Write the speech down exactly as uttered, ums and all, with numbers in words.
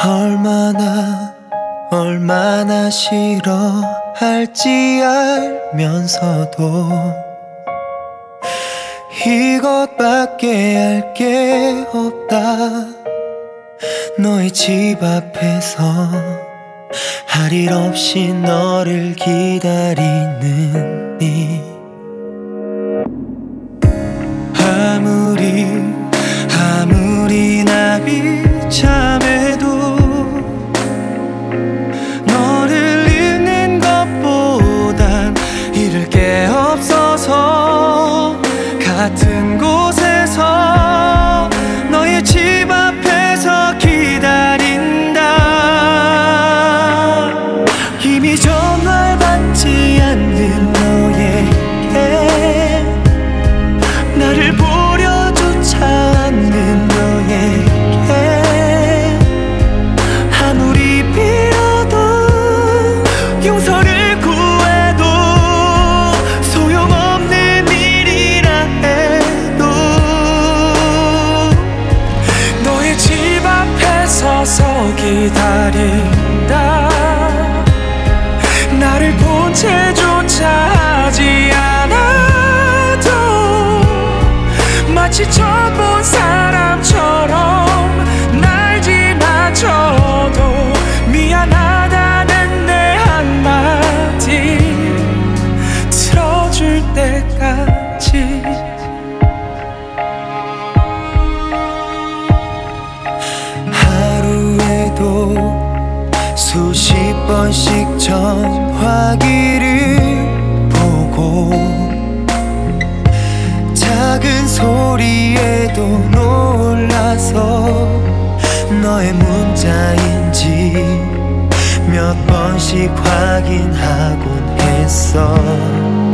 얼마나 얼마나 싫어할지 알면서도 이것밖에 할 게 없다. 너의 집 앞에서 할 일 없이 너를 기다리는 이 아무리 아무리 나 비참해도 너를 잃는 것보단 잃을 게 없어서 같은 곳에서 너의 집 앞에서 기다린다. 이미 전화를 받지 않는 너에게 나를 보려조차 않는 너에게 아무리 빌어도 용서를 구해도 소용없는 일이라 해도 너의 집 앞에 서서 기다린다. 나를 본 채조차 하지 않아도 마치 처음 본 사람처럼 날지 마쳐도 미안하다는 내 한마디 들어줄 때까지. 하루에도 수십 번씩 전화기를 보고 작은 소리에도 놀라서 너의 문자인지 몇 번씩 확인하곤 했어.